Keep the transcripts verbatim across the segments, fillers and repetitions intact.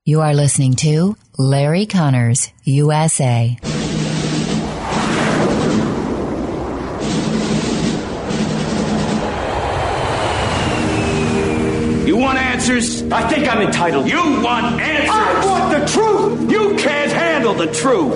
You are listening to Larry Connors, U S A. You want answers? I think I'm entitled. You want answers? I want the truth! You can't handle the truth!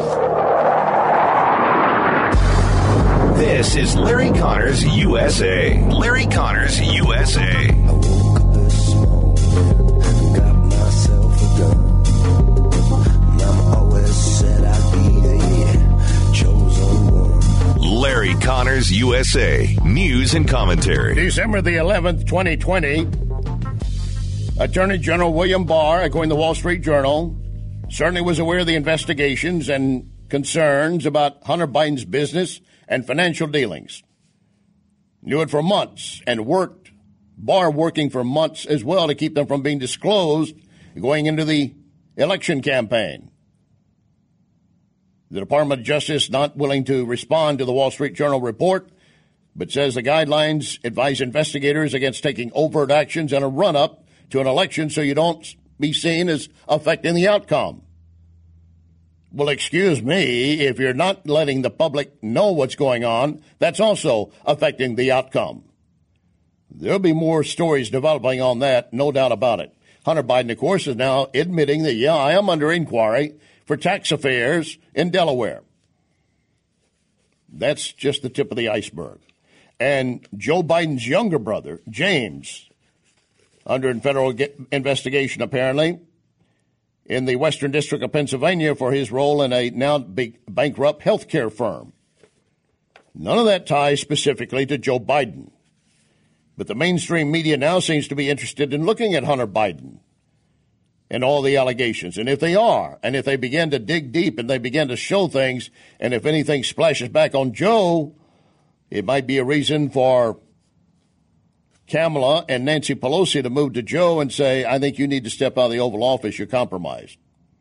This is Larry Connors, U S A. Larry Connors, U S A. I woke up this morning, got myself a gun. Mama always said I'd be the chosen one. Larry Connors, U S A. News and commentary. December the eleventh, twenty twenty. Attorney General William Barr, according to the Wall Street Journal, certainly was aware of the investigations and concerns about Hunter Biden's business and financial dealings. Knew it for months and worked, Barr working for months as well to keep them from being disclosed going into the election campaign. The Department of Justice not willing to respond to the Wall Street Journal report, but says the guidelines advise investigators against taking overt actions in a run-up to an election so you don't be seen as affecting the outcome. Well, excuse me, if you're not letting the public know what's going on, that's also affecting the outcome. There'll be more stories developing on that, no doubt about it. Hunter Biden, of course, is now admitting that, yeah, I am under inquiry for tax affairs in Delaware. That's just the tip of the iceberg. And Joe Biden's younger brother, James, under federal investigation, apparently, in the Western District of Pennsylvania for his role in a now bankrupt health care firm. None of that ties specifically to Joe Biden. But the mainstream media now seems to be interested in looking at Hunter Biden and all the allegations. And if they are, and if they begin to dig deep and they begin to show things, and if anything splashes back on Joe, it might be a reason for Kamala and Nancy Pelosi to move to Joe and say, I think you need to step out of the Oval Office. You're compromised.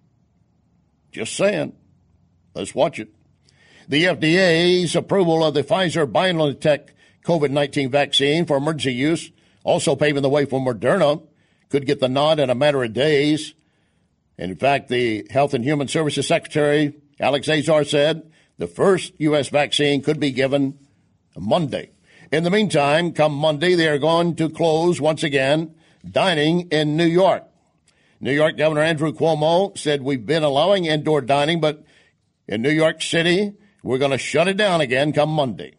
Just saying. Let's watch it. The F D A's approval of the Pfizer-BioNTech COVID nineteen vaccine for emergency use, also paving the way for Moderna, could get the nod in a matter of days. And in fact, the Health and Human Services Secretary, Alex Azar, said the first U S vaccine could be given Monday. In the meantime, come Monday, they are going to close once again dining in New York. New York Governor Andrew Cuomo said we've been allowing indoor dining, but in New York City, we're going to shut it down again come Monday.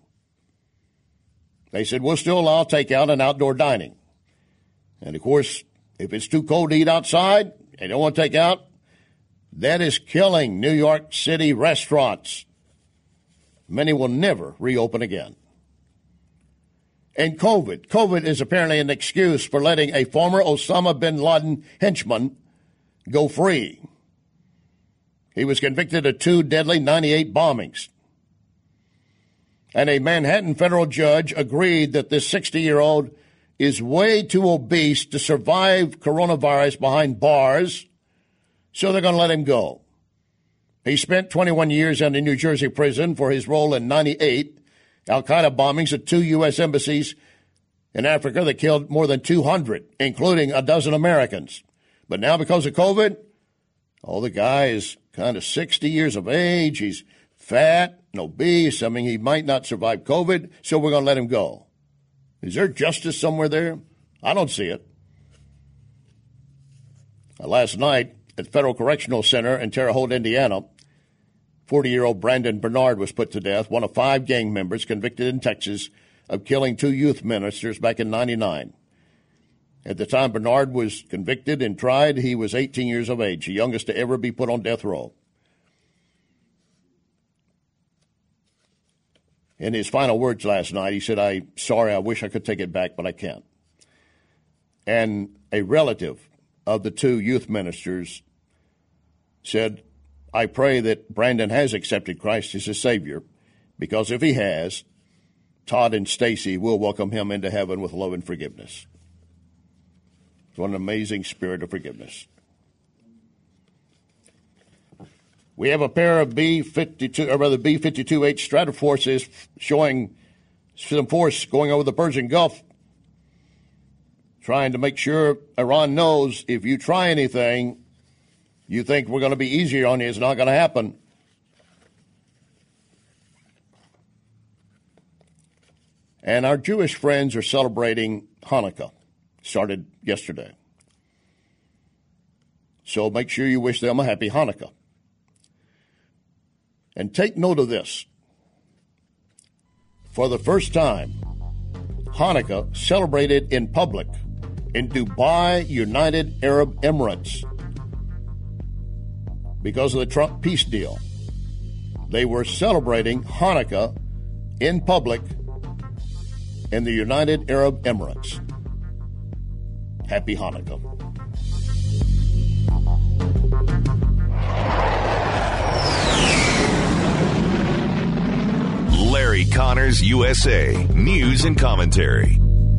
They said we'll still allow takeout and outdoor dining. And, of course, if it's too cold to eat outside and you don't want to take out, that is killing New York City restaurants. Many will never reopen again. And COVID. COVID is apparently an excuse for letting a former Osama bin Laden henchman go free. He was convicted of two deadly ninety-eight bombings. And a Manhattan federal judge agreed that this sixty-year-old is way too obese to survive coronavirus behind bars, so they're going to let him go. He spent twenty-one years in a New Jersey prison for his role in ninety-eight Al-Qaeda bombings at two U S embassies in Africa that killed more than two hundred, including a dozen Americans. But now because of COVID, oh, the guy is kind of sixty years of age. He's fat and obese. I mean, he might not survive COVID, so we're going to let him go. Is there justice somewhere there? I don't see it. Last night at Federal Correctional Center in Terre Haute, Indiana, forty-year-old Brandon Bernard was put to death, one of five gang members convicted in Texas of killing two youth ministers back in ninety-nine. At the time Bernard was convicted and tried, he was eighteen years of age, the youngest to ever be put on death row. In his final words last night, he said, I'm sorry, I wish I could take it back, but I can't. And a relative of the two youth ministers said, I pray that Brandon has accepted Christ as his Savior, because if he has, Todd and Stacy will welcome him into heaven with love and forgiveness. What an amazing spirit of forgiveness. We have a pair of B fifty-two, or rather B fifty-two H Stratoforces showing some force going over the Persian Gulf, trying to make sure Iran knows if you try anything, You think we're going to be easier on you. It's not going to happen. And our Jewish friends are celebrating Hanukkah. Started yesterday. So make sure you wish them a happy Hanukkah. And take note of this. For the first time, Hanukkah celebrated in public in Dubai, United Arab Emirates. Because of the Trump peace deal. They were celebrating Hanukkah in public in the United Arab Emirates. Happy Hanukkah. Larry Connors, U S A. News and commentary.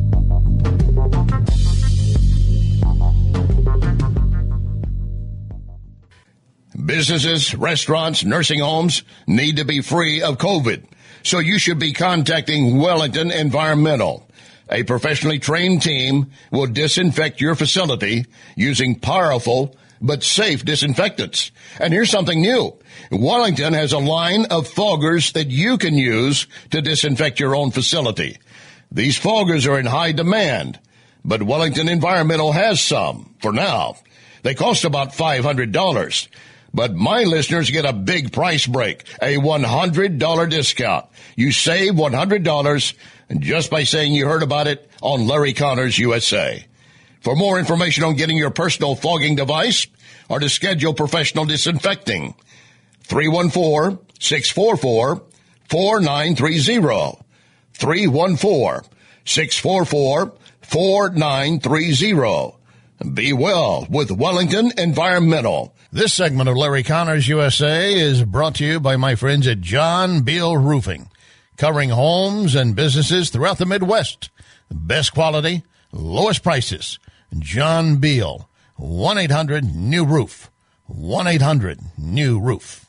Businesses, restaurants, nursing homes need to be free of COVID. So you should be contacting Wellington Environmental. A professionally trained team will disinfect your facility using powerful but safe disinfectants. And here's something new. Wellington has a line of foggers that you can use to disinfect your own facility. These foggers are in high demand, but Wellington Environmental has some for now. They cost about five hundred dollars. But my listeners get a big price break, a one hundred dollars discount. You save one hundred dollars just by saying you heard about it on Larry Connors, U S A. For more information on getting your personal fogging device or to schedule professional disinfecting, three one four, six four four, four nine three zero. three one four, six four four, four nine three zero. Be well with Wellington Environmental. This segment of Larry Connors, U S A is brought to you by my friends at John Beal Roofing, covering homes and businesses throughout the Midwest. Best quality, lowest prices. John Beal, one eight hundred new roof. one eight hundred new roof.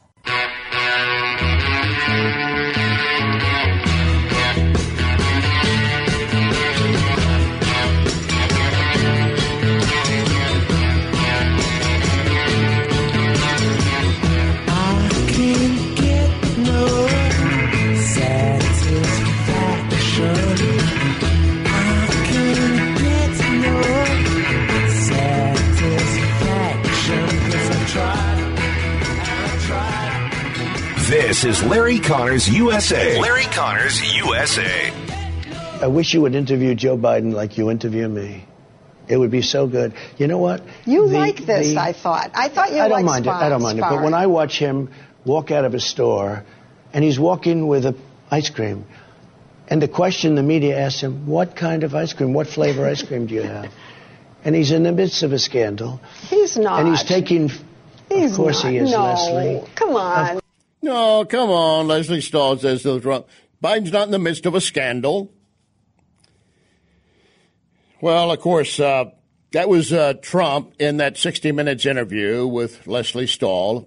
This is Larry Connors, U S A. Larry Connors, U S A. I wish you would interview Joe Biden like you interview me. It would be so good. You know what? You the, like this, the, I thought. I thought you I don't liked mind spar- it. I don't mind sparring. it. But when I watch him walk out of a store, and he's walking with a ice cream, and the question the media asks him, what kind of ice cream, what flavor ice cream do you have? And he's in the midst of a scandal. He's not. And he's taking, he's of course not. he is, no. Leslie. Come on. Of, no, come on, Leslie Stahl says to Trump. Biden's not in the midst of a scandal. Well, of course, uh, that was uh, Trump in that sixty minutes interview with Leslie Stahl.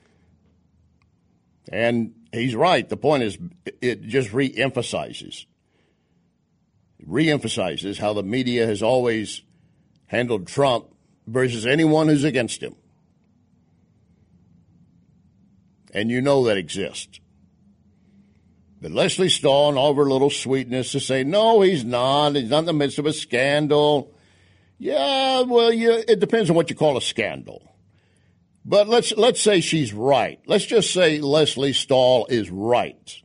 And he's right. The point is, it just re-emphasizes, re-emphasizes how the media has always handled Trump versus anyone who's against him. And you know that exists. But Leslie Stahl, and all of her little sweetness, to say, no, he's not. He's not in the midst of a scandal. Yeah, well, yeah, it depends on what you call a scandal. But let's let's say she's right. Let's just say Leslie Stahl is right.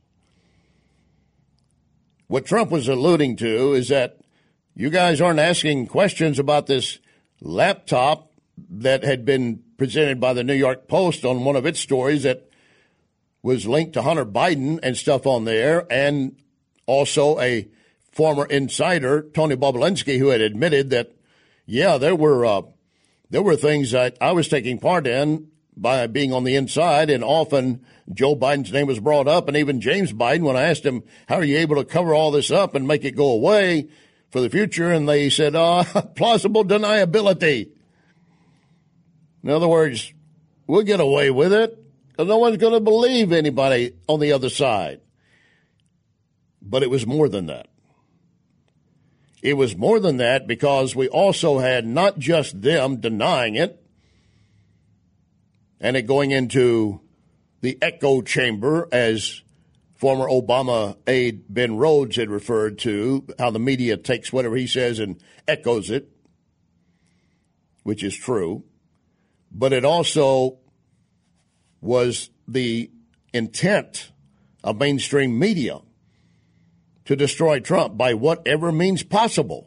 What Trump was alluding to is that you guys aren't asking questions about this laptop that had been presented by the New York Post on one of its stories that was linked to Hunter Biden and stuff on there, and also a former insider, Tony Bobulinski, who had admitted that, yeah, there were uh, there were things that I was taking part in by being on the inside, and often Joe Biden's name was brought up, and even James Biden, when I asked him, how are you able to cover all this up and make it go away for the future? And they said, uh, plausible deniability. In other words, we'll get away with it. No one's going to believe anybody on the other side. But it was more than that. It was more than that because we also had not just them denying it, and it going into the echo chamber, as former Obama aide Ben Rhodes had referred to, how the media takes whatever he says and echoes it, which is true. But it also was the intent of mainstream media to destroy Trump by whatever means possible.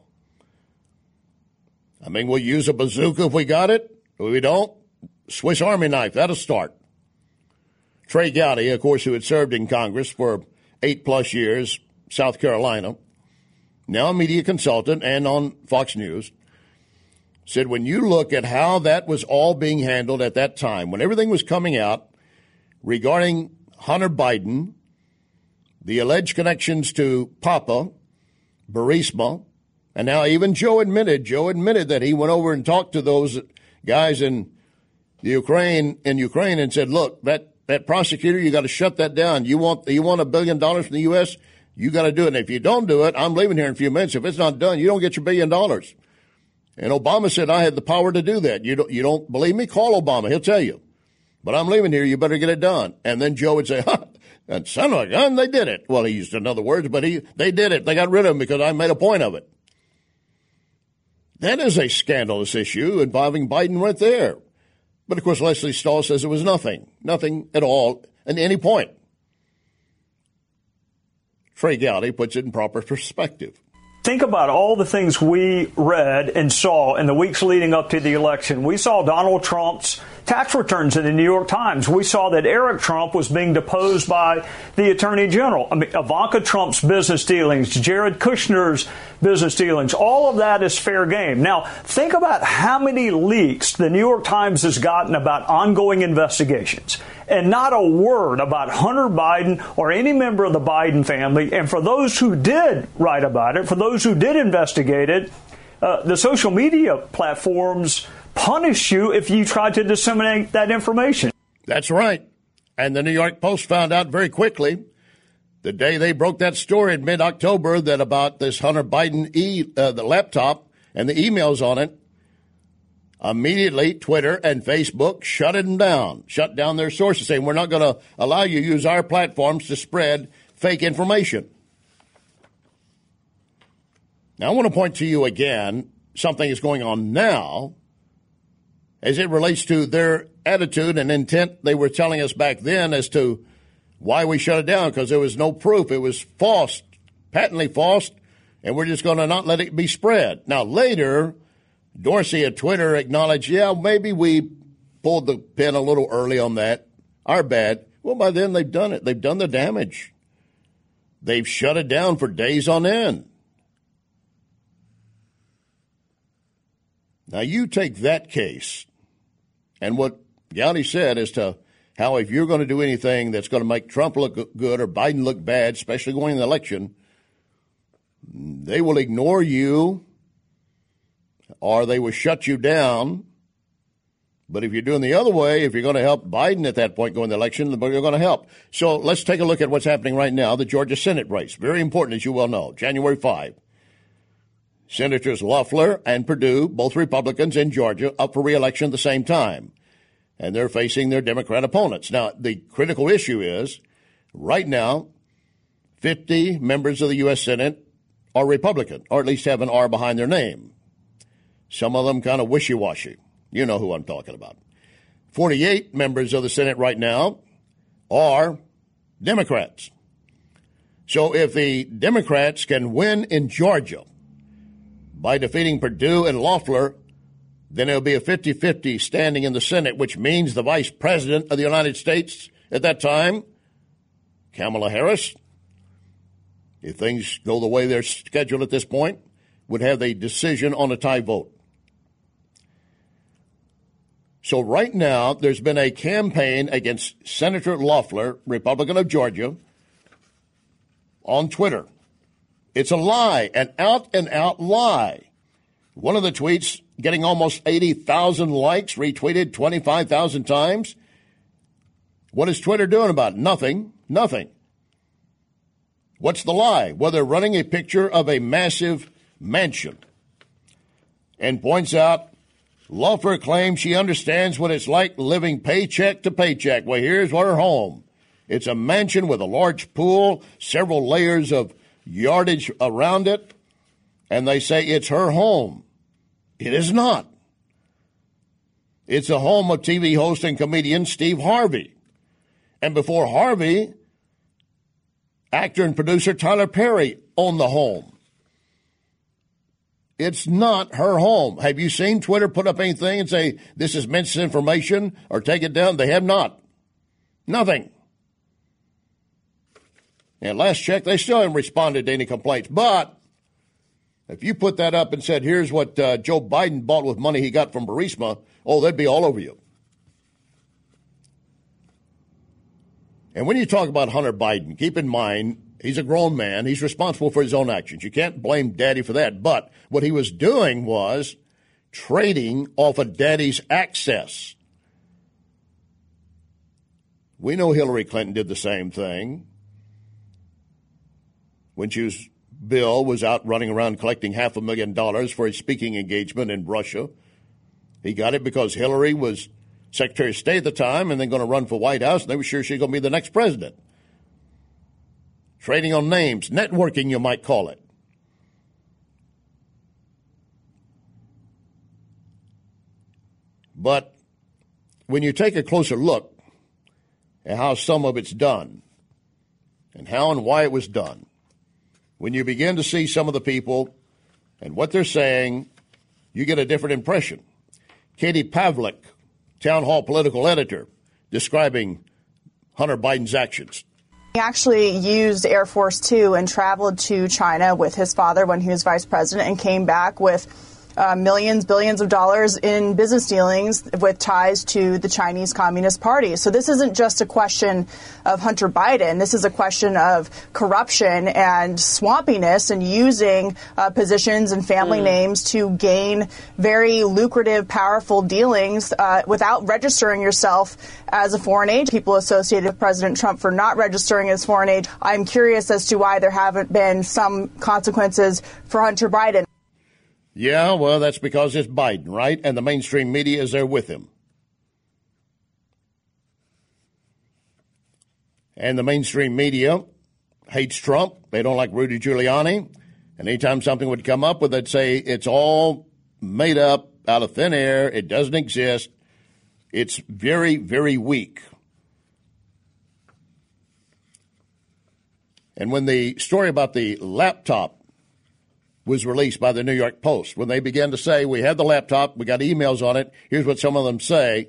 I mean, we'll use a bazooka if we got it. If we don't, Swiss Army knife, that'll start. Trey Gowdy, of course, who had served in Congress for eight-plus years, South Carolina, now a media consultant and on Fox News, said when you look at how that was all being handled at that time, when everything was coming out regarding Hunter Biden, the alleged connections to Papa, Burisma, and now even Joe admitted, Joe admitted that he went over and talked to those guys in the Ukraine, in Ukraine and said, look, that That prosecutor, you got to shut that down. You want you want a billion dollars from the U S, you got to do it. And if you don't do it, I'm leaving here in a few minutes. If it's not done, you don't get your billion dollars. And Obama said, I had the power to do that. You don't, you don't believe me? Call Obama. He'll tell you. But I'm leaving here. You better get it done. And then Joe would say, huh, that son of a gun, they did it. Well, he used another words, but he they did it. They got rid of him because I made a point of it. That is a scandalous issue involving Biden right there. But, of course, Leslie Stahl says it was nothing, nothing at all at any point. Trey Gowdy puts it in proper perspective. Think about all the things we read and saw in the weeks leading up to the election. We saw Donald Trump's tax returns in the New York Times. We saw that Eric Trump was being deposed by the Attorney General. I mean, Ivanka Trump's business dealings, Jared Kushner's business dealings, all of that is fair game. Now, think about how many leaks the New York Times has gotten about ongoing investigations, and not a word about Hunter Biden or any member of the Biden family. And for those who did write about it, for those who did investigate it, uh, the social media platforms punish you if you try to disseminate that information. That's right. And the New York Post found out very quickly, the day they broke that story in mid-October, that about this Hunter Biden e uh, the laptop and the emails on it, immediately Twitter and Facebook shut it down, shut down their sources, saying we're not going to allow you to use our platforms to spread fake information. Now, I want to point to you again, something is going on now as it relates to their attitude and intent they were telling us back then as to why we shut it down, because there was no proof. It was false, patently false, and we're just going to not let it be spread. Now, later, Dorsey at Twitter acknowledged, yeah, maybe we pulled the pin a little early on that. Our bad. Well, by then, they've done it. They've done the damage. They've shut it down for days on end. Now, you take that case and what Gowdy said as to how if you're going to do anything that's going to make Trump look good or Biden look bad, especially going in the election, they will ignore you or they will shut you down. But if you're doing the other way, if you're going to help Biden at that point go in the election, you're going to help. So let's take a look at what's happening right now, the Georgia Senate race. Very important, as you well know, January fifth. Senators Loeffler and Perdue, both Republicans in Georgia, up for re-election at the same time. And they're facing their Democrat opponents. Now, the critical issue is, right now, fifty members of the U S Senate are Republican, or at least have an R behind their name. Some of them kind of wishy-washy. You know who I'm talking about. forty-eight members of the Senate right now are Democrats. So if the Democrats can win in Georgia by defeating Perdue and Loeffler, then it'll be a fifty-fifty standing in the Senate, which means the Vice President of the United States at that time, Kamala Harris, if things go the way they're scheduled at this point, would have a decision on a tie vote. So right now, there's been a campaign against Senator Loeffler, Republican of Georgia, on Twitter. It's a lie, an out-and-out lie. One of the tweets getting almost eighty thousand likes, retweeted twenty-five thousand times. What is Twitter doing about it? Nothing, nothing. What's the lie? Well, they're running a picture of a massive mansion and points out Loeffler claims she understands what it's like living paycheck to paycheck. Well, here's her home. It's a mansion with a large pool, several layers of yardage around it, and they say it's her home. It is not. It's the home of T V host and comedian Steve Harvey. And before Harvey, actor and producer Tyler Perry owned the home. It's not her home. Have you seen Twitter put up anything and say, this is misinformation or take it down? They have not. Nothing. And last check, they still haven't responded to any complaints. But if you put that up and said, here's what uh, Joe Biden bought with money he got from Burisma, oh, they'd be all over you. And when you talk about Hunter Biden, keep in mind, he's a grown man. He's responsible for his own actions. You can't blame Daddy for that. But what he was doing was trading off of Daddy's access. We know Hillary Clinton did the same thing. When she was, Bill was out running around collecting half a million dollars for a speaking engagement in Russia. He got it because Hillary was Secretary of State at the time and then going to run for White House, and they were sure she was going to be the next president. Trading on names, networking, you might call it. But when you take a closer look at how some of it's done and how and why it was done, when you begin to see some of the people and what they're saying, you get a different impression. Katie Pavlik, Town Hall political editor, describing Hunter Biden's actions. He actually used Air Force Two and traveled to China with his father when he was vice president and came back with Uh, millions, billions of dollars in business dealings with ties to the Chinese Communist Party. So this isn't just a question of Hunter Biden. This is a question of corruption and swampiness and using uh, positions and family mm. names to gain very lucrative, powerful dealings uh, without registering yourself as a foreign agent. People associated with President Trump for not registering as foreign agent. I'm curious as to why there haven't been some consequences for Hunter Biden. Yeah, well, that's because it's Biden, right? And the mainstream media is there with him. And the mainstream media hates Trump. They don't like Rudy Giuliani. And anytime something would come up with it, they'd say it's all made up out of thin air. It doesn't exist. It's very, very weak. And when the story about the laptop was released by the New York Post, when they began to say, we have the laptop, we got emails on it, here's what some of them say.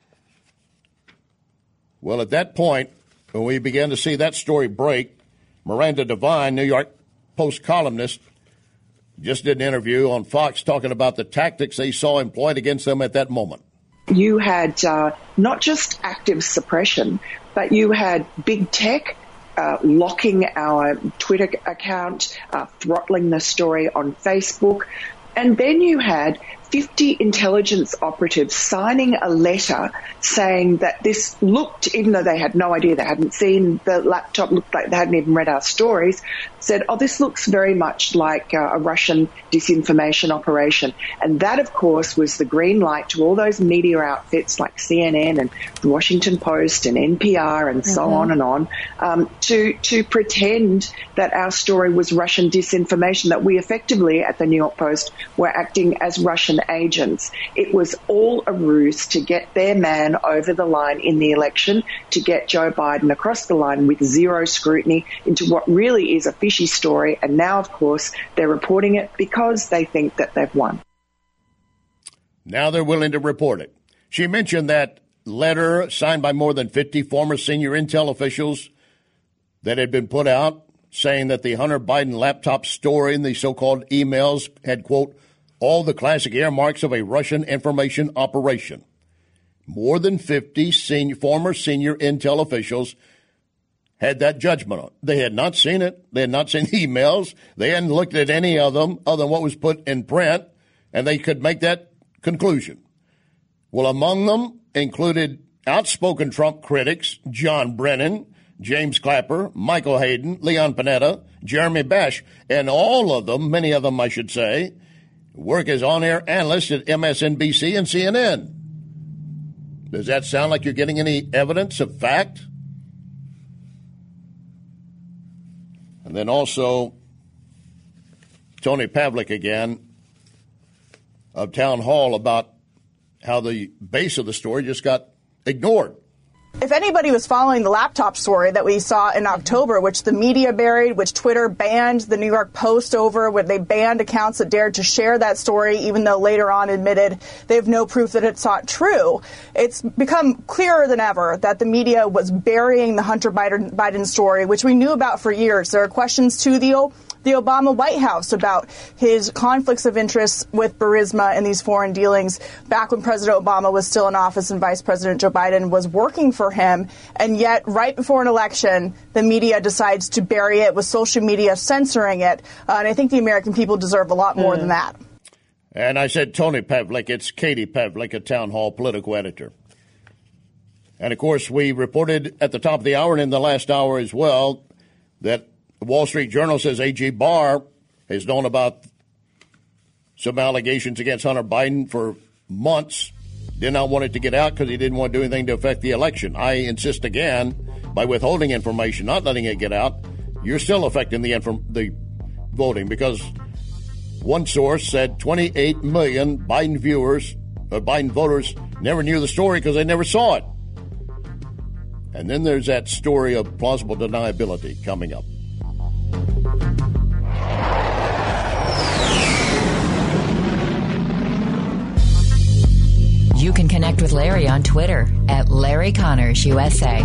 Well, at that point, when we began to see that story break, Miranda Devine, New York Post columnist, just did an interview on Fox talking about the tactics they saw employed against them at that moment. You had uh, not just active suppression, but you had big tech Uh, locking our Twitter account, uh, throttling the story on Facebook. And then you had fifty intelligence operatives signing a letter saying that this looked, even though they had no idea, they hadn't seen the laptop, looked like they hadn't even read our stories, said, oh, this looks very much like uh, a Russian disinformation operation. And that, of course, was the green light to all those media outfits like C N N and the Washington Post and N P R and so mm-hmm. on and on, um, to, to pretend that our story was Russian disinformation, that we effectively at the New York Post were acting as Russian agents. It was all a ruse to get their man over the line in the election, to get Joe Biden across the line with zero scrutiny into what really is a fishy story. And now, of course, they're reporting it because they think that they've won. Now they're willing to report it. She mentioned that letter signed by more than fifty former senior intel officials that had been put out saying that the Hunter Biden laptop story and the so-called emails had, quote, all the classic earmarks of a Russian information operation. More than fifty senior, former senior intel officials had that judgment on. They had not seen it. They had not seen the emails. They hadn't looked at any of them other than what was put in print, and they could make that conclusion. Well, among them included outspoken Trump critics John Brennan, James Clapper, Michael Hayden, Leon Panetta, Jeremy Bash, and all of them, many of them I should say, work as on-air analyst at M S N B C and C N N. Does that sound like you're getting any evidence of fact? And then also, Tony Pavlik again of Town Hall about how the base of the story just got ignored. If anybody was following the laptop story that we saw in October, which the media buried, which Twitter banned the New York Post over, where they banned accounts that dared to share that story, even though later on admitted they have no proof that it's not true, it's become clearer than ever that the media was burying the Hunter Biden, Biden story, which we knew about for years. There are questions to the the Obama White House about his conflicts of interest with Burisma and these foreign dealings back when President Obama was still in office and Vice President Joe Biden was working for him. And yet, right before an election, the media decides to bury it with social media censoring it. Uh, and I think the American people deserve a lot more mm. than that. And I said Tony Pavlik. It's Katie Pavlik, a Town Hall political editor. And, of course, we reported at the top of the hour and in the last hour as well that the Wall Street Journal says A G Barr has known about some allegations against Hunter Biden for months, did not want it to get out because he didn't want to do anything to affect the election. I insist again, by withholding information, not letting it get out, you're still affecting the, inform- the voting because one source said twenty-eight million Biden viewers, or Biden voters, never knew the story because they never saw it. And then there's that story of plausible deniability coming up. You can connect with Larry on Twitter at Larry Connors U S A.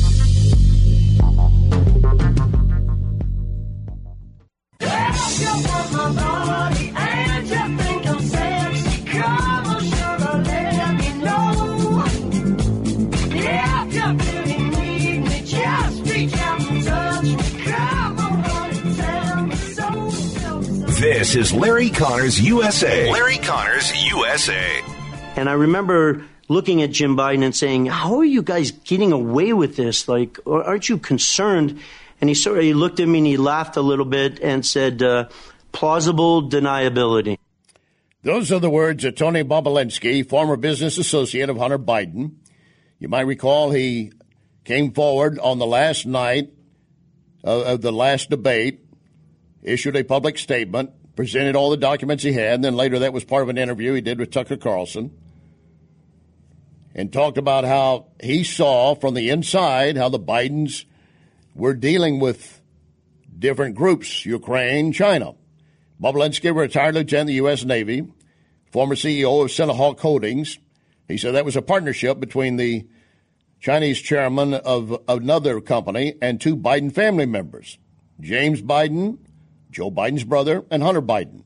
This is Larry Connors U S A. Larry Connors U S A. And I remember looking at Jim Biden and saying, how are you guys getting away with this? Like, aren't you concerned? And he sort of he looked at me and he laughed a little bit and said, uh, plausible deniability. Those are the words of Tony Bobulinski, former business associate of Hunter Biden. You might recall he came forward on the last night of, of the last debate, issued a public statement, presented all the documents he had, and then later that was part of an interview he did with Tucker Carlson, and talked about how he saw from the inside how the Bidens were dealing with different groups, Ukraine, China. Bobulinski, retired lieutenant in the U S. Navy, former C E O of Centahawk Holdings. He said that was a partnership between the Chinese chairman of another company and two Biden family members, James Biden, Joe Biden's brother, and Hunter Biden.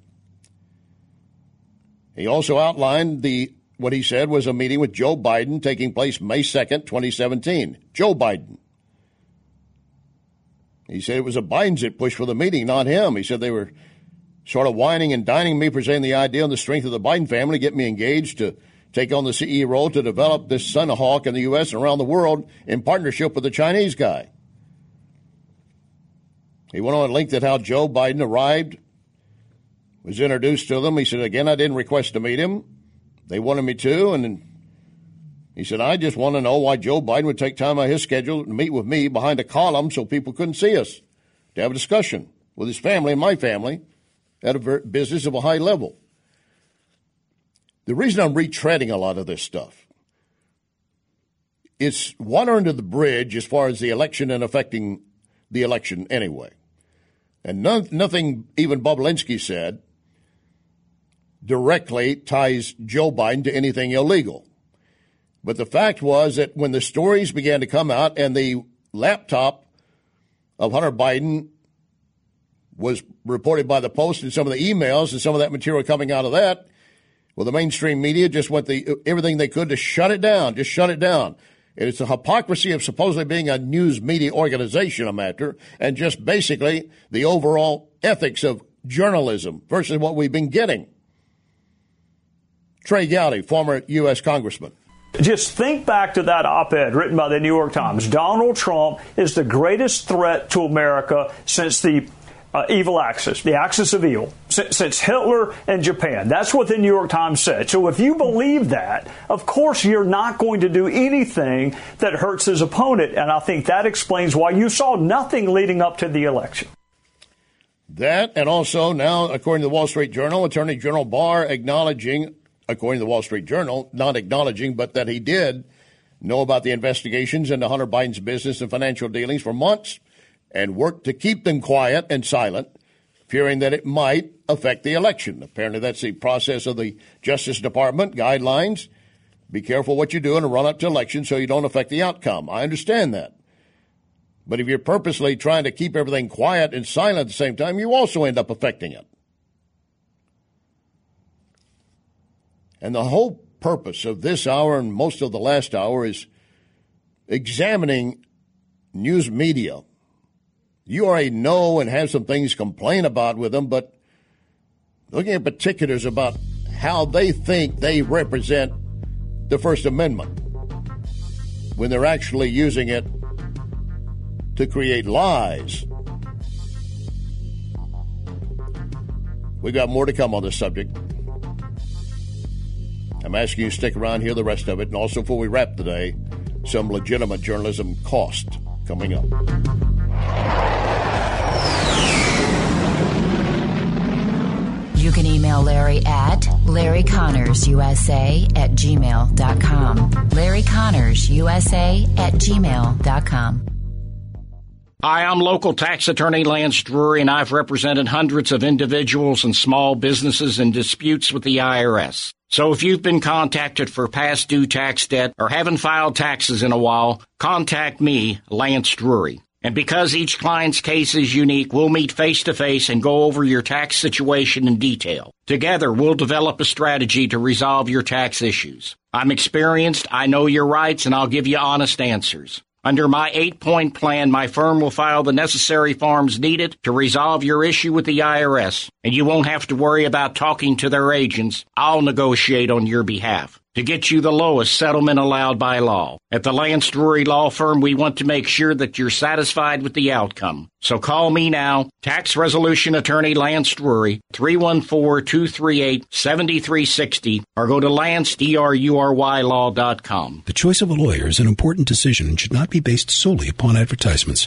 He also outlined the what he said was a meeting with Joe Biden taking place May second, twenty seventeen. Joe Biden. He said it was the Bidens that pushed for the meeting, not him. He said they were sort of whining and dining me, presenting the idea on the strength of the Biden family, get me engaged to take on the C E O role to develop this Centahawk in the U S and around the world in partnership with the Chinese guy. He went on and linked at how Joe Biden arrived, was introduced to them. He said, again, I didn't request to meet him. They wanted me to, and he said, I just want to know why Joe Biden would take time out of his schedule to meet with me behind a column so people couldn't see us, to have a discussion with his family and my family at a business of a high level. The reason I'm retreading a lot of this stuff, it's water under the bridge as far as the election and affecting the election anyway. And no, nothing even Bobulinski said directly ties Joe Biden to anything illegal. But the fact was that when the stories began to come out and the laptop of Hunter Biden was reported by the Post and some of the emails and some of that material coming out of that, well, the mainstream media just went the everything they could to shut it down, just shut it down. And it's the hypocrisy of supposedly being a news media organization, a matter, and just basically the overall ethics of journalism versus what we've been getting. Trey Gowdy, former U S congressman. Just think back to that op-ed written by the New York Times. Donald Trump is the greatest threat to America since the uh, evil axis, the axis of evil, since Hitler and Japan. That's what the New York Times said. So if you believe that, of course you're not going to do anything that hurts his opponent. And I think that explains why you saw nothing leading up to the election. That, and also now, according to the Wall Street Journal, Attorney General Barr acknowledging, according to the Wall Street Journal, not acknowledging, but that he did know about the investigations into Hunter Biden's business and financial dealings for months and worked to keep them quiet and silent, fearing that it might affect the election. Apparently that's the process of the Justice Department guidelines. Be careful what you do in a run-up to election so you don't affect the outcome. I understand that. But if you're purposely trying to keep everything quiet and silent at the same time, you also end up affecting it. And the whole purpose of this hour and most of the last hour is examining news media. You already know and have some things to complain about with them, but looking at particulars about how they think they represent the First Amendment when they're actually using it to create lies. We got more to come on this subject. I'm asking you to stick around, hear the rest of it, and also before we wrap today, some legitimate journalism cost coming up. You can email Larry at Larry Connors U S A at gmail dot com. Larry Connors U S A at gmail dot com. Hi, I'm local tax attorney Lance Drury, and I've represented hundreds of individuals and small businesses in disputes with the I R S. So if you've been contacted for past due tax debt or haven't filed taxes in a while, contact me, Lance Drury. And because each client's case is unique, we'll meet face-to-face and go over your tax situation in detail. Together, we'll develop a strategy to resolve your tax issues. I'm experienced, I know your rights, and I'll give you honest answers. Under my eight-point plan, my firm will file the necessary forms needed to resolve your issue with the I R S, and you won't have to worry about talking to their agents. I'll negotiate on your behalf to get you the lowest settlement allowed by law. At the Lance Drury Law Firm, we want to make sure that you're satisfied with the outcome. So call me now, Tax Resolution Attorney Lance Drury, three one four, two three eight, seven three six zero, or go to lance drury law dot com. The choice of a lawyer is an important decision and should not be based solely upon advertisements.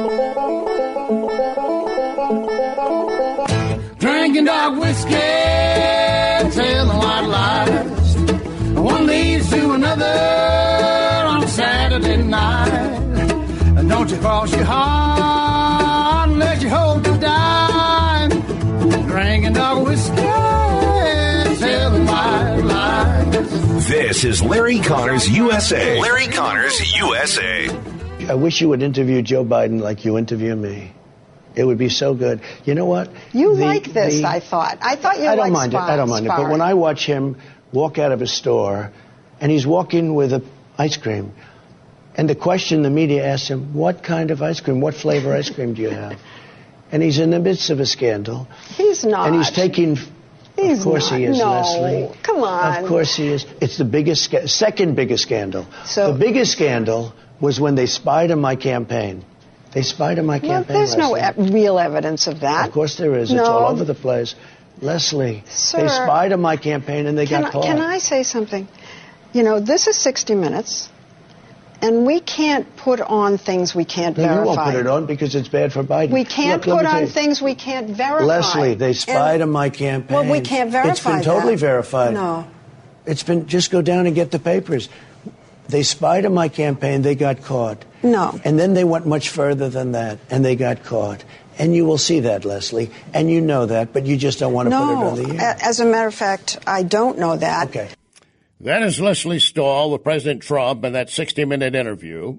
Drinking dog whiskey, telling white lies. One leads to another on Saturday night. And don't you cross your heart unless you hold the dime. Drinking dog whiskey, telling white lies. This is Larry Connors U S A. Larry Connors U S A. I wish you would interview Joe Biden like you interview me. It would be so good. You know what? You the, like this, the, I thought. I thought you I don't liked mind spar- it. I don't mind sparring. it. But when I watch him walk out of a store, and he's walking with a ice cream, and the question the media asks him, what kind of ice cream, what flavor ice cream do you have? And he's in the midst of a scandal. He's not. And he's taking... He's of course not. he is, no. Leslie. Come on. Of course he is. It's the biggest, sca- second biggest scandal. So, the biggest scandal was when they spied on my campaign. They spied on my well, campaign. there's no Leslie. e- real evidence of that. Of course there is. No. It's all over the place. Leslie, Sir, they spied on my campaign and they can got I, caught. Can I say something? You know, this is sixty minutes, and we can't put on things we can't no, verify. You won't put it on because it's bad for Biden. We can't Look, put on you. things we can't verify. Leslie, they spied and, on my campaign. Well, we can't verify It's been totally that. verified. No. It's been, just go down and get the papers. They spied on my campaign, they got caught. No. And then they went much further than that, and they got caught. And you will see that, Leslie, and you know that, but you just don't want to no. put it on the air. As a matter of fact, I don't know that. Okay. That is Leslie Stahl with President Trump in that sixty-minute interview.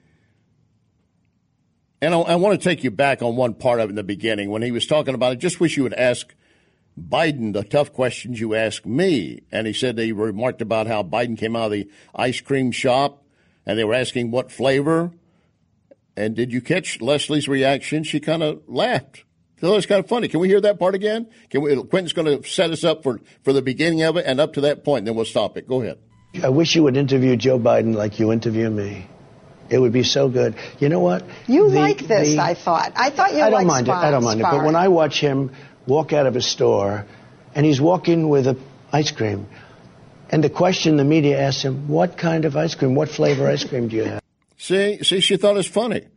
And I, I want to take you back on one part of it in the beginning when he was talking about it. Just wish you would ask Biden the tough questions you ask me. And he said he remarked about how Biden came out of the ice cream shop and they were asking what flavor. And did you catch Leslie's reaction? She kind of laughed. So it's kind of funny. Can we hear that part again? Can we? Quentin's going to set us up for, for the beginning of it and up to that point, and then we'll stop it. Go ahead. I wish you would interview Joe Biden like you interview me. It would be so good. You know what? You The- like this, the- I thought. I thought you I don't liked mind spar- it. I don't mind it. But sparring. when I watch him walk out of a store, and he's walking with a ice cream. And the question the media asks him, what kind of ice cream, what flavor ice cream do you have? See, see, she thought it was funny.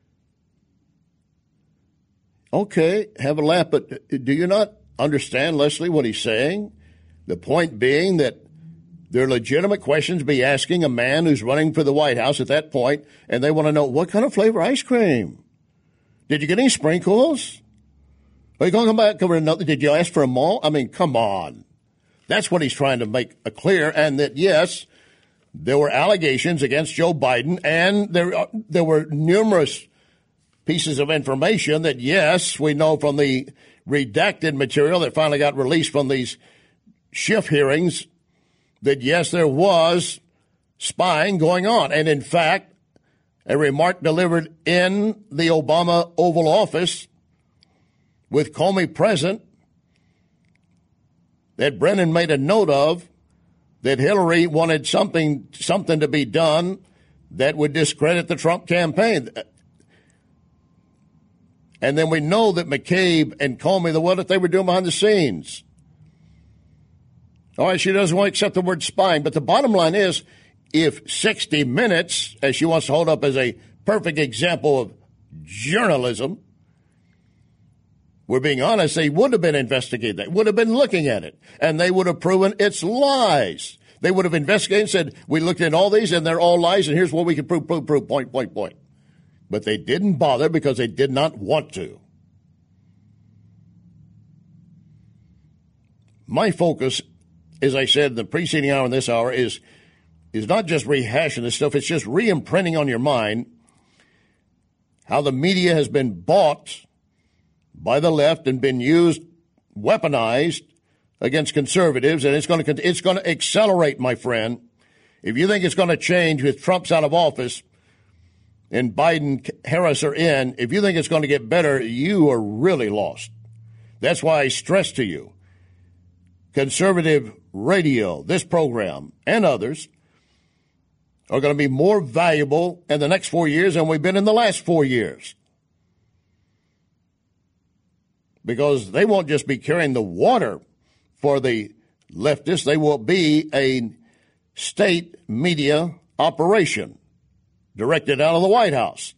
Okay, have a laugh, but do you not understand, Leslie, what he's saying? The point being that there are legitimate questions to be asking a man who's running for the White House at that point, and they want to know, what kind of flavor ice cream? Did you get any sprinkles? Are you going to come back over another? Did you ask for a malt? I mean, come on. That's what he's trying to make clear, and that, yes, there were allegations against Joe Biden, and there uh, there were numerous pieces of information that, yes, we know from the redacted material that finally got released from these Schiff hearings that, yes, there was spying going on. And, in fact, a remark delivered in the Obama Oval Office with Comey present that Brennan made a note of, that Hillary wanted something something to be done that would discredit the Trump campaign. And then we know that McCabe and Comey, the what that they were doing behind the scenes. All right, she doesn't want to accept the word spying, but the bottom line is, if sixty minutes, as she wants to hold up as a perfect example of journalism, we're being honest, they would have been investigated. They would have been looking at it, and they would have proven it's lies. They would have investigated and said, we looked at all these, and they're all lies, and here's what we can prove, prove, prove, point, point, point. But they didn't bother because they did not want to. My focus, as I said in the preceding hour and this hour, is, is not just rehashing this stuff, it's just re-imprinting on your mind how the media has been bought by the left and been used, weaponized against conservatives, and it's going to it's going to accelerate, my friend. If you think it's going to change with Trump's out of office and Biden, Harris are in, if you think it's going to get better, you are really lost. That's why I stress to you, conservative radio, this program, and others are going to be more valuable in the next four years than we've been in the last four years. Because they won't just be carrying the water for the leftists. They will be a state media operation directed out of the White House.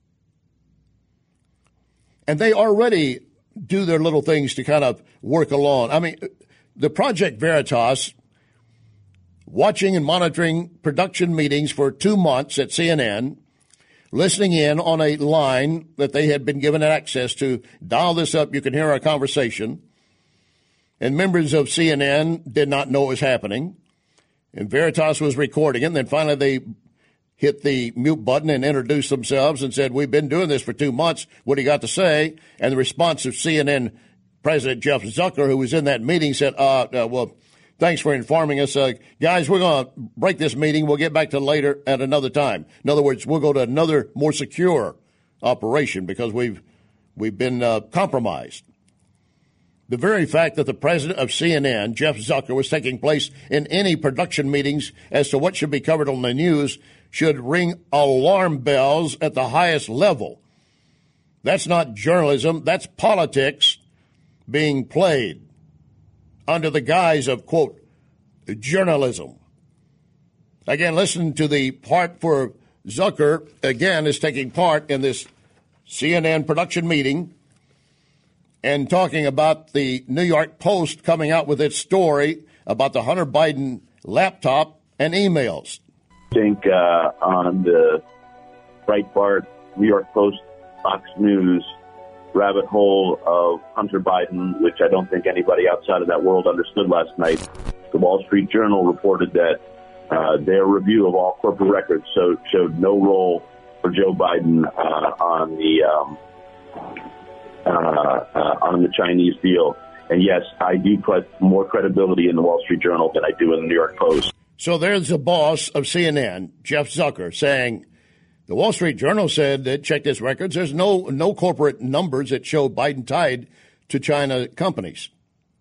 And they already do their little things to kind of work along. I mean, the Project Veritas, watching and monitoring production meetings for two months at C N N, listening in on a line that they had been given access to. Dial this up, you can hear our conversation. And members of C N N did not know what was happening. And Veritas was recording it. And then finally they hit the mute button and introduced themselves and said, we've been doing this for two months. What do you got to say? And the response of C N N President Jeff Zucker, who was in that meeting, said, uh, uh well, thanks for informing us. Uh, guys, we're going to break this meeting. We'll get back to later at another time. In other words, we'll go to another more secure operation because we've we've been uh, compromised. The very fact that the president of C N N, Jeff Zucker, was taking place in any production meetings as to what should be covered on the news should ring alarm bells at the highest level. That's not journalism. That's politics being played under the guise of, quote, journalism. Again, listen to the part for Zucker, again, is taking part in this C N N production meeting and talking about the New York Post coming out with its story about the Hunter Biden laptop and emails. I think uh, on the Breitbart, New York Post, Fox News rabbit hole of Hunter Biden, which I don't think anybody outside of that world understood last night, the Wall Street Journal reported that uh, their review of all corporate records so, showed no role for Joe Biden uh, on the um, uh, uh, on the Chinese deal. And yes, I do put more credibility in the Wall Street Journal than I do in the New York Post. So there's the boss of C N N, Jeff Zucker, saying the Wall Street Journal said that, check this records, there's no no corporate numbers that show Biden tied to China companies.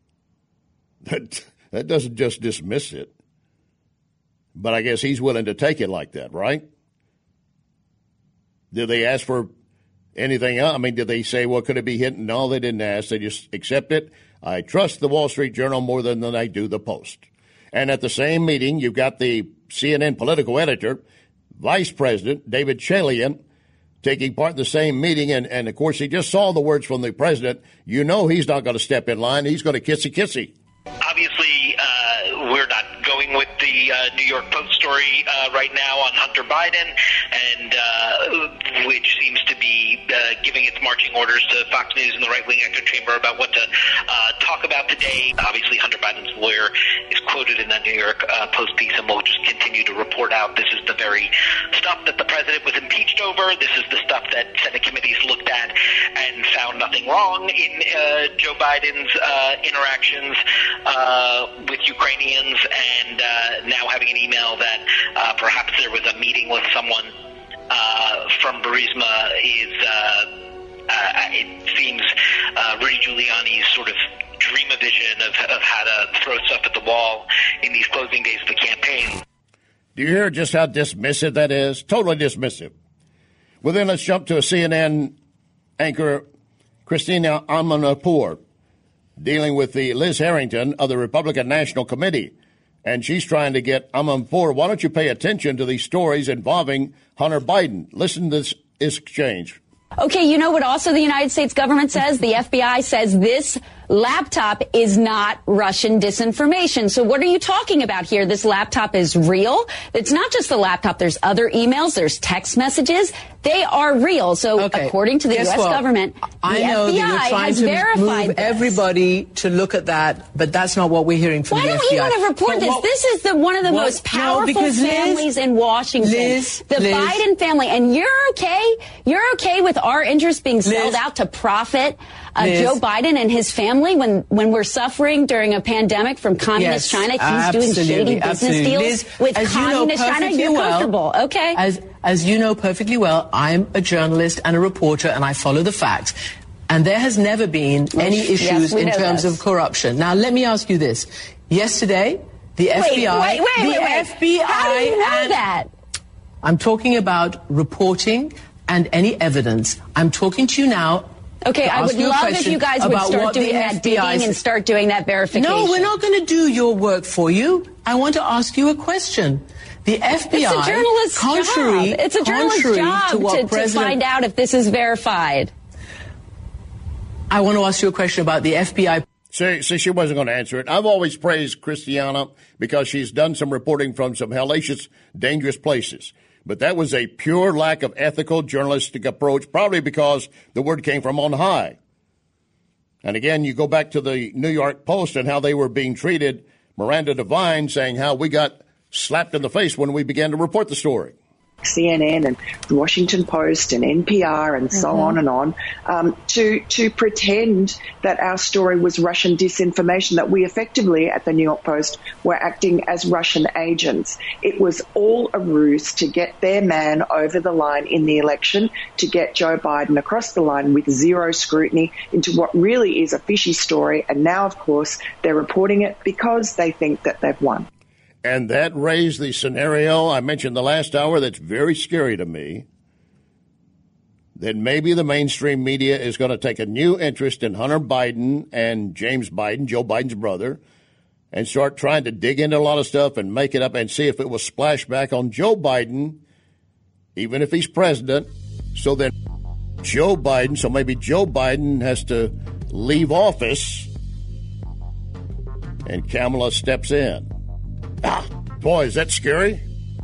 That, that doesn't just dismiss it. But I guess he's willing to take it like that, right? Did they ask for Anything else? I mean, did they say, well, could it be hidden? No, they didn't ask. They just accept it. I trust the Wall Street Journal more than, than I do the Post. And at the same meeting, you've got the C N N political editor, Vice President David Chalian, taking part in the same meeting. And, and, of course, he just saw the words from the president. You know he's not going to step in line. He's going to kissy-kissy. Obviously, uh, we're not going with the uh, New York Post story uh, right now on Hunter Biden, and uh, which seems to be uh, giving its marching orders to Fox News and the right-wing echo chamber about what to uh, talk about today. Obviously, Hunter Biden's lawyer is quoted in that New York uh, Post piece, and we'll just continue to report out. This is the very stuff that the president was impeached over. This is the stuff that Senate committees looked at and found nothing wrong in uh, Joe Biden's uh, interactions uh, with Ukrainians, and uh, now having an email that uh, perhaps there was a meeting with someone uh, from Burisma is, uh, uh, it seems, uh, Rudy Giuliani's sort of dream a vision of, of how to throw stuff at the wall in these closing days of the campaign. Do you hear just how dismissive that is? Totally dismissive. Well, then let's jump to a C N N anchor, Christina Amanpour, dealing with the Liz Harrington of the Republican National Committee. And she's trying to get Amanpour, why don't you pay attention to these stories involving Hunter Biden? Listen to this exchange. Okay, you know what also the United States government says? The F B I says this laptop is not Russian disinformation. So what are you talking about here? This laptop is real. It's not just the laptop. There's other emails. There's text messages. They are real. So okay. according to the Guess U S what? government, I the know F B that I you're trying has to verified move this. everybody to look at that, but that's not what we're hearing from Why the F B I. don't you want to report But this? what, this is the one of the what, most powerful no, Liz, families in Washington. Liz, the Liz, Biden family. And you're okay? You're okay with our interests being sold Liz, out to profit of Liz, Joe Biden and his family when, when we're suffering during a pandemic from communist yes, China? He's absolutely, doing shady business absolutely. deals Liz, with as you know communist China. perfectly You're well, comfortable, okay? As, as you know perfectly well, I'm a journalist and a reporter, and I follow the facts. And there has never been any Yes, issues we in know terms this. of corruption. Now, let me ask you this. Yesterday, the Wait, F B I... wait, wait, the wait, wait. F B I How do you know and, that? I'm talking about reporting and any evidence. I'm talking to you now. Okay, to I ask would you a love if question you guys would about start what the doing that F B I digging and start doing that verification. No, we're not going to do your work for you. I want to ask you a question. The F B I, It's a journalist's contrary, job. It's a journalist's contrary job to, what to, to President, find out if this is verified. I want to ask you a question about the F B I. See, see, she wasn't going to answer it. I've always praised Christiana because she's done some reporting from some hellacious, dangerous places. But that was a pure lack of ethical journalistic approach, probably because the word came from on high. And again, you go back to the New York Post and how they were being treated. Miranda Devine saying how we got slapped in the face when we began to report the story. C N N and the Washington Post and N P R and so Mm-hmm. on and on, um, to to pretend that our story was Russian disinformation, that we effectively at the New York Post were acting as Russian agents. It was all a ruse to get their man over the line in the election, to get Joe Biden across the line with zero scrutiny into what really is a fishy story. And now, of course, they're reporting it because they think that they've won. And that raised the scenario I mentioned the last hour that's very scary to me, that maybe the mainstream media is going to take a new interest in Hunter Biden and James Biden, Joe Biden's brother, and start trying to dig into a lot of stuff and make it up and see if it will splash back on Joe Biden, even if he's president. So then Joe Biden, so maybe Joe Biden has to leave office and Kamala steps in. Ah, boy, is that scary?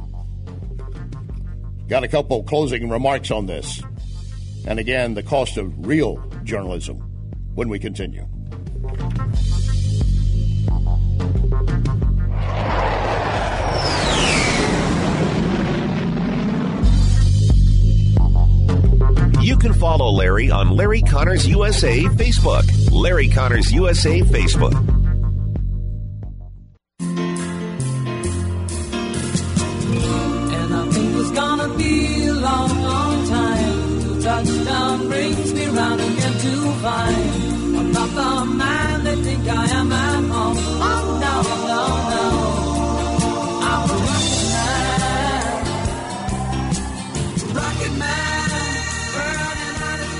Got a couple closing remarks on this. And again, the cost of real journalism when we continue. You can follow Larry on Larry Connors U S A Facebook. Larry Connors U S A Facebook. Gonna be a long, long time till touchdown brings me round again to find I'm not the man they think I am at home. Oh no, no, no, I'm a rocket man, rocket man, burning out of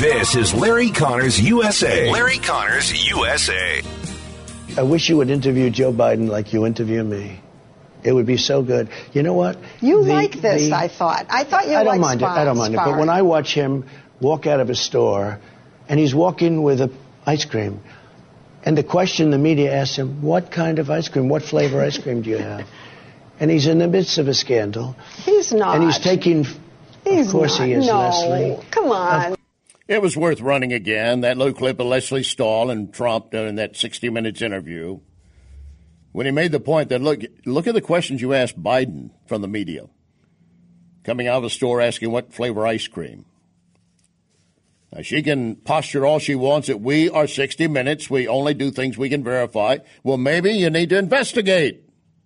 This is Larry Connors U S A. Larry Connors U S A. I wish you would interview Joe Biden like you interview me. It would be so good. You know what? You The- like this, the- I thought. I thought you I don't liked mind it. I don't mind it. But when I watch him walk out of a store, and he's walking with a ice cream, and the question the media asks him, what kind of ice cream, what flavor ice cream do you have? And he's in the midst of a scandal. He's not. And he's taking, He's of course not. he is, no. Leslie. Come on. It was worth running again, that little clip of Leslie Stahl and Trump during that sixty minutes interview, when he made the point that, look, look at the questions you asked Biden from the media. Coming out of a store asking what flavor ice cream. Now, she can posture all she wants that we are sixty minutes, we only do things we can verify. Well, maybe you need to investigate.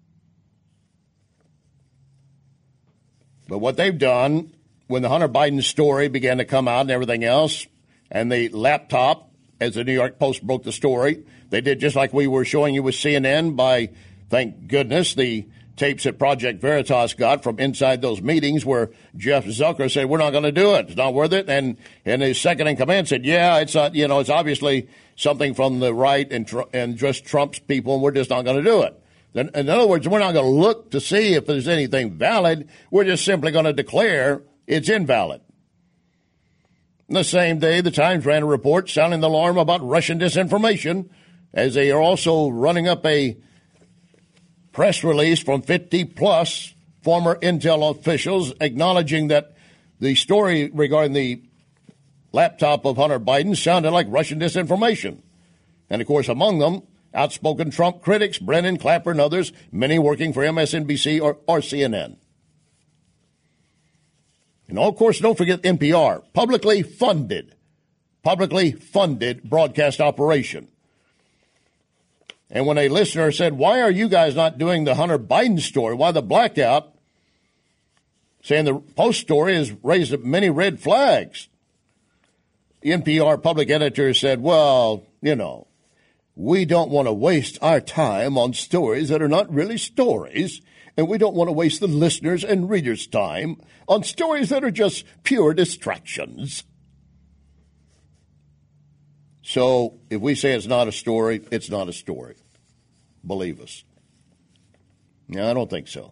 But what they've done, when the Hunter Biden story began to come out and everything else, and the laptop, as the New York Post broke the story, they did just like we were showing you with C N N by, thank goodness, the tapes that Project Veritas got from inside those meetings where Jeff Zucker said, we're not going to do it. It's not worth it. And, and his second in command said, yeah, it's not, you know, it's obviously something from the right and, and just Trump's people, and we're just not going to do it. In, in other words, we're not going to look to see if there's anything valid. We're just simply going to declare it's invalid. The same day, the Times ran a report sounding the alarm about Russian disinformation, as they are also running up a press release from fifty-plus former intel officials acknowledging that the story regarding the laptop of Hunter Biden sounded like Russian disinformation. And, of course, among them, outspoken Trump critics, Brennan, Clapper, and others, many working for M S N B C or, or C N N. And, of course, don't forget N P R, publicly funded, publicly funded broadcast operation. And when a listener said, why are you guys not doing the Hunter Biden story? Why the blackout? Saying the Post story has raised many red flags. The N P R public editor said, well, you know, we don't want to waste our time on stories that are not really stories, and we don't want to waste the listeners' and readers' time on stories that are just pure distractions. So if we say it's not a story, it's not a story. Believe us. No, I don't think so.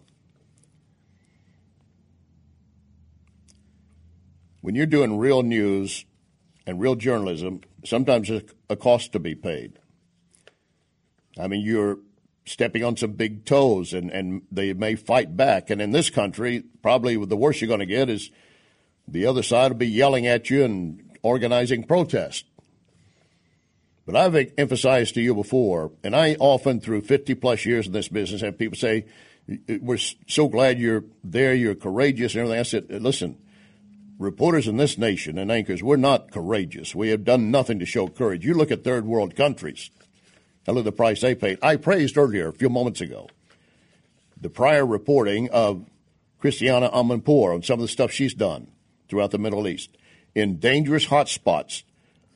When you're doing real news and real journalism, sometimes there's a cost to be paid. I mean, you're stepping on some big toes, and, and they may fight back. And in this country, probably the worst you're going to get is the other side will be yelling at you and organizing protests. But I've emphasized to you before, and I often, through fifty-plus years in this business, have people say, we're so glad you're there, you're courageous and everything. I said, listen, reporters in this nation and anchors, we're not courageous. We have done nothing to show courage. You look at third world countries. I look at the price they paid. I praised earlier, a few moments ago, the prior reporting of Christiana Amanpour on some of the stuff she's done throughout the Middle East in dangerous hot spots,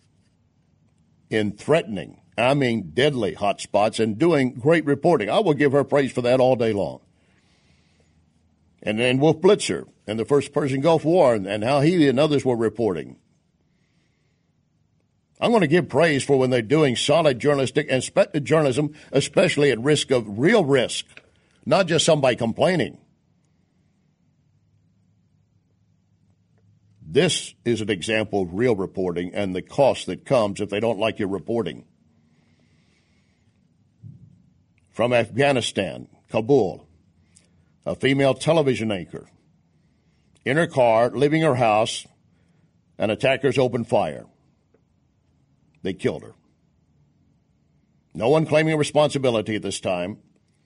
in threatening, I mean deadly hot spots, and doing great reporting. I will give her praise for that all day long. And then Wolf Blitzer and the first Persian Gulf War and, and how he and others were reporting. I'm going to give praise for when they're doing solid journalistic and spe- journalism, especially at risk of real risk, not just somebody complaining. This is an example of real reporting and the cost that comes if they don't like your reporting. From Afghanistan, Kabul, a female television anchor in her car, leaving her house, and attackers opened fire. They killed her. No one claiming responsibility at this time.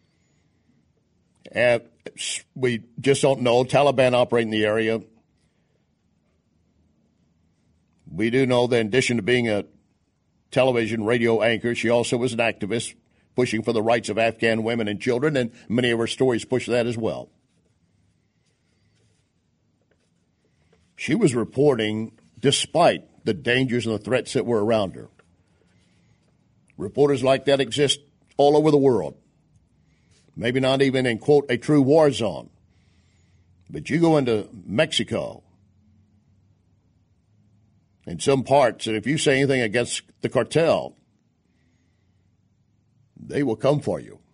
And we just don't know. Taliban operate in the area. We do know that in addition to being a television radio anchor, she also was an activist pushing for the rights of Afghan women and children, and many of her stories push that as well. She was reporting despite the dangers and the threats that were around her. Reporters like that exist all over the world. Maybe not even in, quote, a true war zone. But you go into Mexico, in some parts, and if you say anything against the cartel, they will come for you.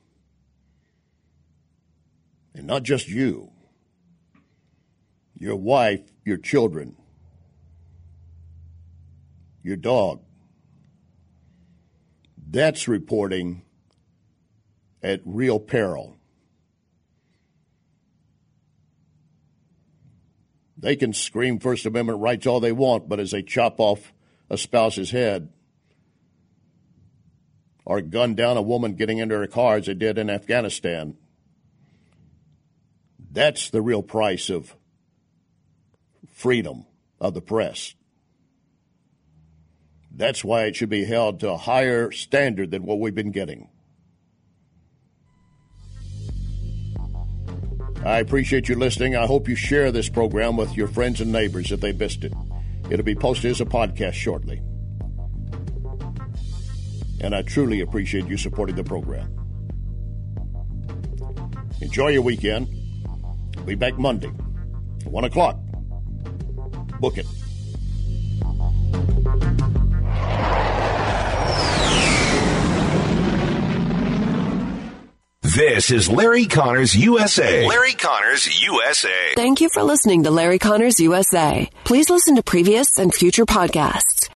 And not just you, your wife, your children, your dog. That's reporting at real peril. They can scream First Amendment rights all they want, but as they chop off a spouse's head or gun down a woman getting into her car as they did in Afghanistan, that's the real price of freedom of the press. That's why it should be held to a higher standard than what we've been getting. I appreciate you listening. I hope you share this program with your friends and neighbors if they missed it. It'll be posted as a podcast shortly. And I truly appreciate you supporting the program. Enjoy your weekend. I'll be back Monday, one o'clock. Book it. This is Larry Connors U S A. Larry Connors U S A. Thank you for listening to Larry Connors U S A. Please listen to previous and future podcasts